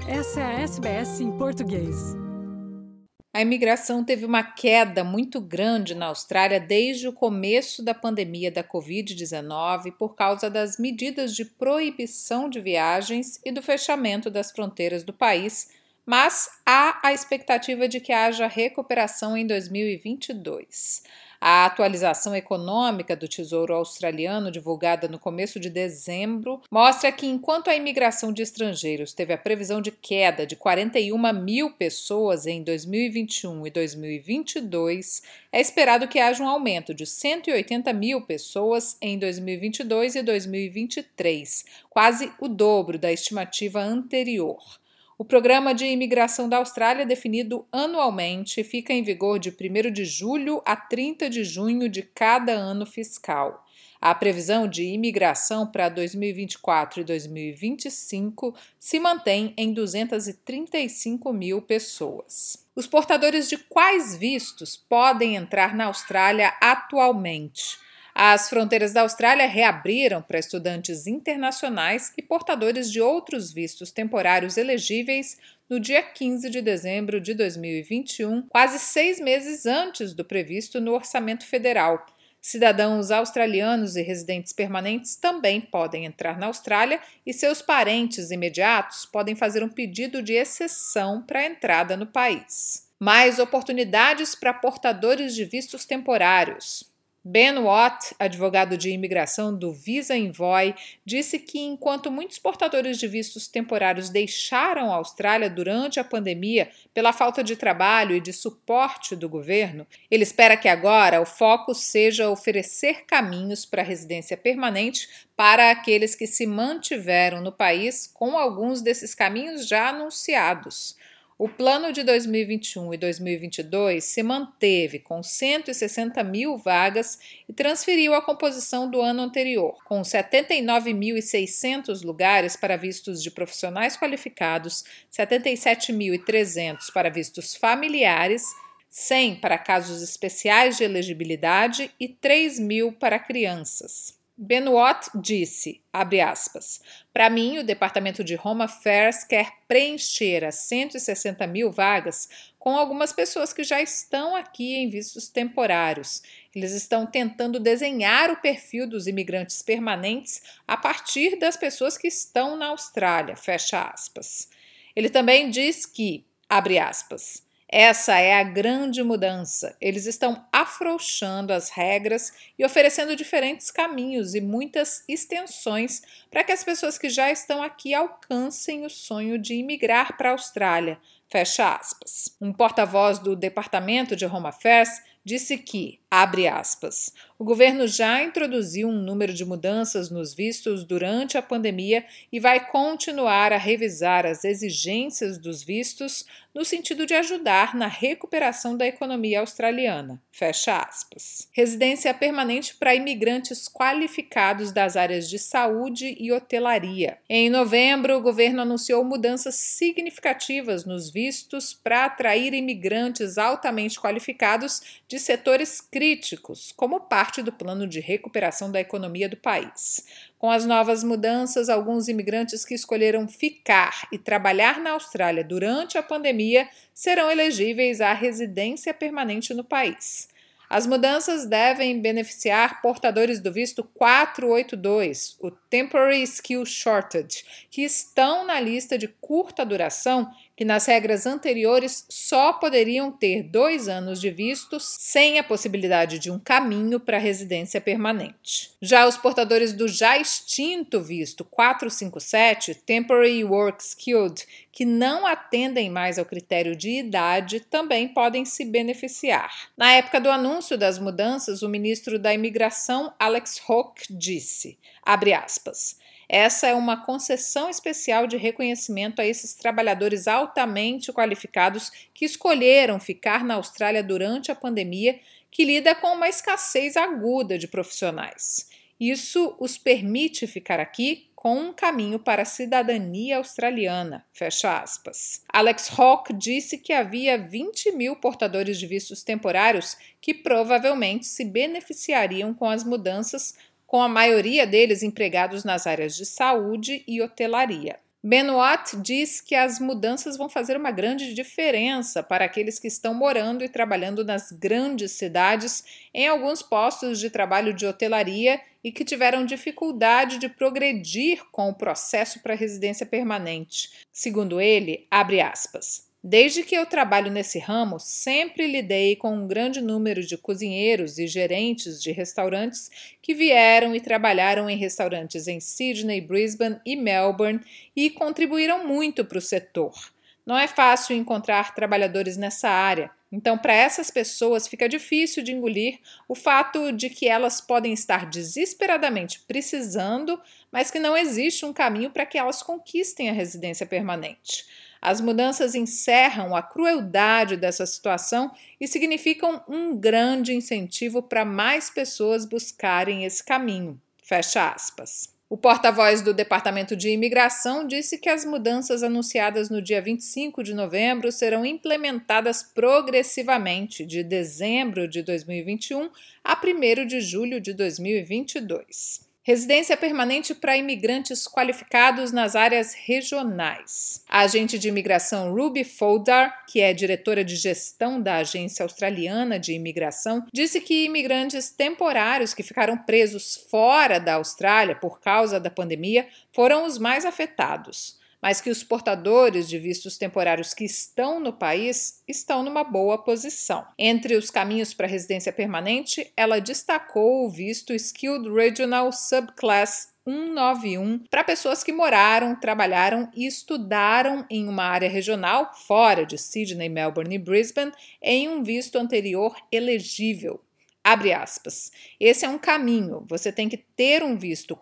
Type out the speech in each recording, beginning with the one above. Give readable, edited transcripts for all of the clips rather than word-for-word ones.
Essa é a SBS em português. A imigração teve uma queda muito grande na Austrália desde o começo da pandemia da Covid-19 por causa das medidas de proibição de viagens e do fechamento das fronteiras do país, mas há a expectativa de que haja recuperação em 2022. A atualização econômica do Tesouro Australiano, divulgada no começo de dezembro, mostra que enquanto a imigração de estrangeiros teve a previsão de queda de 41 mil pessoas em 2021 e 2022, é esperado que haja um aumento de 180 mil pessoas em 2022 e 2023, quase o dobro da estimativa anterior. O programa de imigração da Austrália, definido anualmente, fica em vigor de 1º de julho a 30 de junho de cada ano fiscal. A previsão de imigração para 2024 e 2025 se mantém em 235 mil pessoas. Os portadores de quais vistos podem entrar na Austrália atualmente? As fronteiras da Austrália reabriram para estudantes internacionais e portadores de outros vistos temporários elegíveis no dia 15 de dezembro de 2021, quase 6 meses antes do previsto no orçamento federal. Cidadãos australianos e residentes permanentes também podem entrar na Austrália e seus parentes imediatos podem fazer um pedido de exceção para a entrada no país. Mais oportunidades para portadores de vistos temporários. Ben Watt, advogado de imigração do Visa Envoy, disse que enquanto muitos portadores de vistos temporários deixaram a Austrália durante a pandemia pela falta de trabalho e de suporte do governo, ele espera que agora o foco seja oferecer caminhos para a residência permanente para aqueles que se mantiveram no país, com alguns desses caminhos já anunciados. O plano de 2021 e 2022 se manteve com 160 mil vagas e transferiu a composição do ano anterior, com 79.600 lugares para vistos de profissionais qualificados, 77.300 para vistos familiares, 100 para casos especiais de elegibilidade e 3.000 para crianças. Ben Watt disse, abre aspas, para mim o Departamento de Home Affairs quer preencher as 160 mil vagas com algumas pessoas que já estão aqui em vistos temporários. Eles estão tentando desenhar o perfil dos imigrantes permanentes a partir das pessoas que estão na Austrália, fecha aspas. Ele também diz que, abre aspas, essa é a grande mudança. Eles estão afrouxando as regras e oferecendo diferentes caminhos e muitas extensões para que as pessoas que já estão aqui alcancem o sonho de imigrar para a Austrália. Fecha aspas. Um porta-voz do Departamento de Home Affairs disse que, abre aspas, o governo já introduziu um número de mudanças nos vistos durante a pandemia e vai continuar a revisar as exigências dos vistos no sentido de ajudar na recuperação da economia australiana. Fecha aspas. Residência permanente para imigrantes qualificados das áreas de saúde e hotelaria. Em novembro, o governo anunciou mudanças significativas nos vistos para atrair imigrantes altamente qualificados de setores críticos, como parte do plano de recuperação da economia do país. Com as novas mudanças, alguns imigrantes que escolheram ficar e trabalhar na Austrália durante a pandemia serão elegíveis à residência permanente no país. As mudanças devem beneficiar portadores do visto 482, o Temporary Skill Shortage, que estão na lista de curta duração, que nas regras anteriores só poderiam ter 2 anos de vistos, sem a possibilidade de um caminho para a residência permanente. Já os portadores do já extinto visto 457, Temporary Work Skilled, que não atendem mais ao critério de idade, também podem se beneficiar. Na época do anúncio das mudanças, o ministro da Imigração, Alex Hawke, disse, abre aspas, essa é uma concessão especial de reconhecimento a esses trabalhadores altamente qualificados que escolheram ficar na Austrália durante a pandemia, que lida com uma escassez aguda de profissionais. Isso os permite ficar aqui com um caminho para a cidadania australiana, fecha aspas. Alex Hawke disse que havia 20 mil portadores de vistos temporários que provavelmente se beneficiariam com as mudanças, com a maioria deles empregados nas áreas de saúde e hotelaria. Benoit diz que as mudanças vão fazer uma grande diferença para aqueles que estão morando e trabalhando nas grandes cidades em alguns postos de trabalho de hotelaria e que tiveram dificuldade de progredir com o processo para residência permanente. Segundo ele, abre aspas, desde que eu trabalho nesse ramo, sempre lidei com um grande número de cozinheiros e gerentes de restaurantes que vieram e trabalharam em restaurantes em Sydney, Brisbane e Melbourne e contribuíram muito para o setor. Não é fácil encontrar trabalhadores nessa área, então para essas pessoas fica difícil de engolir o fato de que elas podem estar desesperadamente precisando, mas que não existe um caminho para que elas conquistem a residência permanente. As mudanças encerram a crueldade dessa situação e significam um grande incentivo para mais pessoas buscarem esse caminho. Fecha aspas. O porta-voz do Departamento de Imigração disse que as mudanças anunciadas no dia 25 de novembro serão implementadas progressivamente de dezembro de 2021 a 1º de julho de 2022. Residência permanente para imigrantes qualificados nas áreas regionais. A agente de imigração Ruby Foldar, que é diretora de gestão da Agência Australiana de Imigração, disse que imigrantes temporários que ficaram presos fora da Austrália por causa da pandemia foram os mais afetados, mas que os portadores de vistos temporários que estão no país estão numa boa posição. Entre os caminhos para residência permanente, ela destacou o visto Skilled Regional Subclass 191 para pessoas que moraram, trabalharam e estudaram em uma área regional fora de Sydney, Melbourne e Brisbane em um visto anterior elegível. Abre aspas. Esse é um caminho. Você tem que ter um visto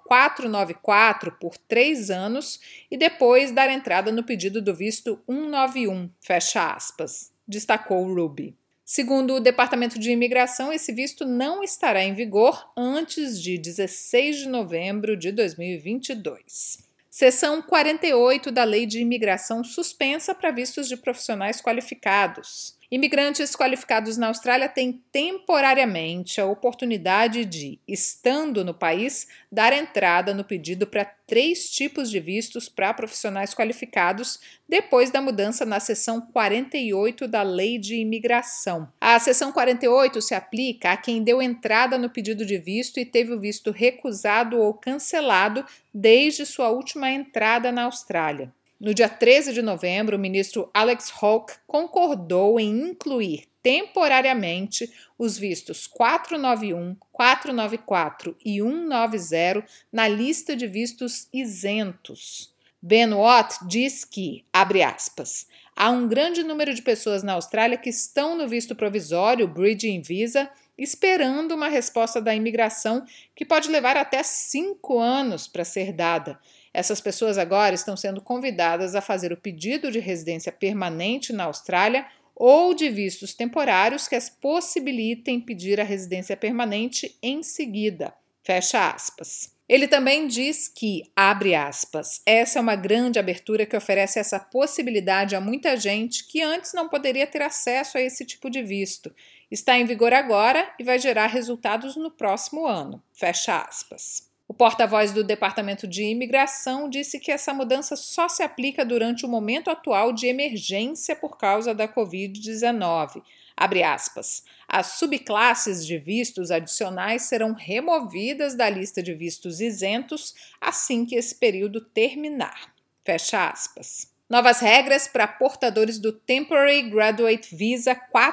494 por 3 anos e depois dar entrada no pedido do visto 191. Fecha aspas. Destacou Ruby. Segundo o Departamento de Imigração, esse visto não estará em vigor antes de 16 de novembro de 2022. Seção 48 da Lei de Imigração suspensa para vistos de profissionais qualificados. Imigrantes qualificados na Austrália têm temporariamente a oportunidade de, estando no país, dar entrada no pedido para 3 tipos de vistos para profissionais qualificados depois da mudança na seção 48 da Lei de Imigração. A seção 48 se aplica a quem deu entrada no pedido de visto e teve o visto recusado ou cancelado desde sua última entrada na Austrália. No dia 13 de novembro, o ministro Alex Hawke concordou em incluir temporariamente os vistos 491, 494 e 190 na lista de vistos isentos. Benoit diz que, abre aspas, há um grande número de pessoas na Austrália que estão no visto provisório, Bridging Visa, esperando uma resposta da imigração que pode levar até 5 anos para ser dada. Essas pessoas agora estão sendo convidadas a fazer o pedido de residência permanente na Austrália ou de vistos temporários que as possibilitem pedir a residência permanente em seguida. Fecha aspas. Ele também diz que, abre aspas, essa é uma grande abertura que oferece essa possibilidade a muita gente que antes não poderia ter acesso a esse tipo de visto. Está em vigor agora e vai gerar resultados no próximo ano. Fecha aspas. O porta-voz do Departamento de Imigração disse que essa mudança só se aplica durante o momento atual de emergência por causa da Covid-19. Abre aspas. As subclasses de vistos adicionais serão removidas da lista de vistos isentos assim que esse período terminar. Fecha aspas. Novas regras para portadores do Temporary Graduate Visa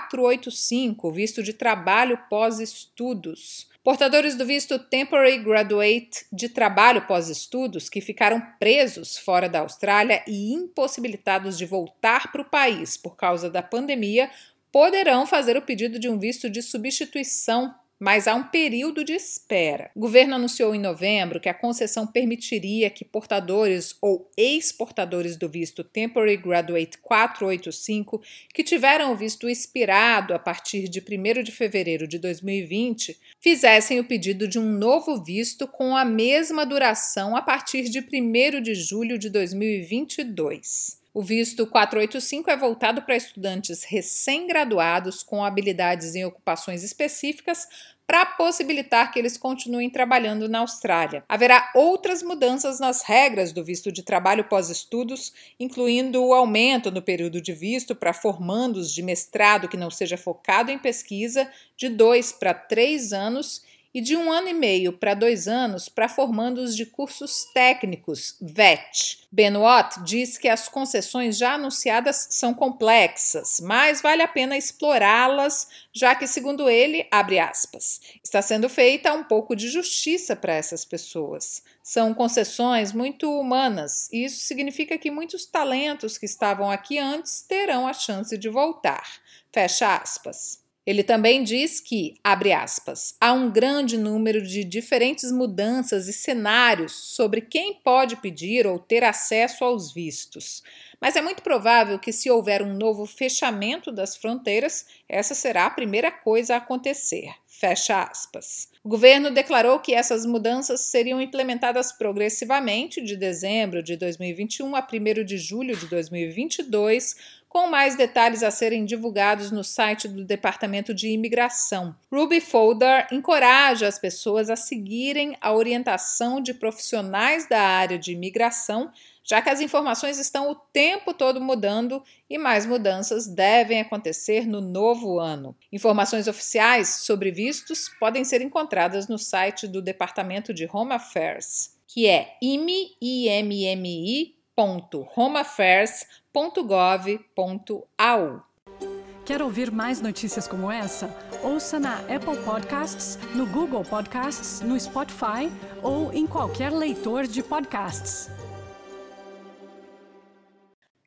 485, visto de trabalho pós-estudos. Portadores do visto Temporary Graduate de trabalho pós-estudos que ficaram presos fora da Austrália e impossibilitados de voltar para o país por causa da pandemia poderão fazer o pedido de um visto de substituição, mas há um período de espera. O governo anunciou em novembro que a concessão permitiria que portadores ou ex-portadores do visto Temporary Graduate 485 que tiveram o visto expirado a partir de 1º de fevereiro de 2020 fizessem o pedido de um novo visto com a mesma duração a partir de 1º de julho de 2022. O visto 485 é voltado para estudantes recém-graduados com habilidades em ocupações específicas para possibilitar que eles continuem trabalhando na Austrália. Haverá outras mudanças nas regras do visto de trabalho pós-estudos, incluindo o aumento no período de visto para formandos de mestrado que não seja focado em pesquisa de 2 para 3 anos e de 1 ano e meio para 2 anos para formandos de cursos técnicos, VET. Benoit diz que as concessões já anunciadas são complexas, mas vale a pena explorá-las, já que, segundo ele, abre aspas, está sendo feita um pouco de justiça para essas pessoas. São concessões muito humanas e isso significa que muitos talentos que estavam aqui antes terão a chance de voltar. Fecha aspas. Ele também diz que, abre aspas, há um grande número de diferentes mudanças e cenários sobre quem pode pedir ou ter acesso aos vistos. Mas é muito provável que, se houver um novo fechamento das fronteiras, essa será a primeira coisa a acontecer. Fecha aspas. O governo declarou que essas mudanças seriam implementadas progressivamente de dezembro de 2021 a 1º de julho de 2022, com mais detalhes a serem divulgados no site do Departamento de Imigração. Ruby Folder encoraja as pessoas a seguirem a orientação de profissionais da área de imigração, já que as informações estão o tempo todo mudando e mais mudanças devem acontecer no novo ano. Informações oficiais sobre vistos podem ser encontradas no site do Departamento de Home Affairs, que é immi.homeaffairs.gov.au. Quer ouvir mais notícias como essa? Ouça na Apple Podcasts, no Google Podcasts, no Spotify ou em qualquer leitor de podcasts.